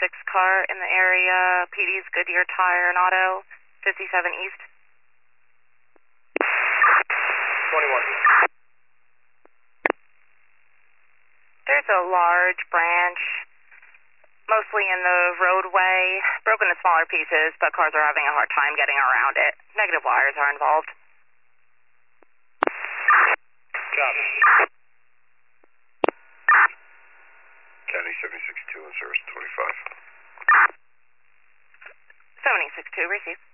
car in the area. PD's Goodyear Tire and Auto, 57 East. 21. There's a large branch, mostly in the roadway, broken to smaller pieces, but cars are having a hard time getting around it. Negative wires are involved. Copy. County 76-2 in service 25. 76-2, receive.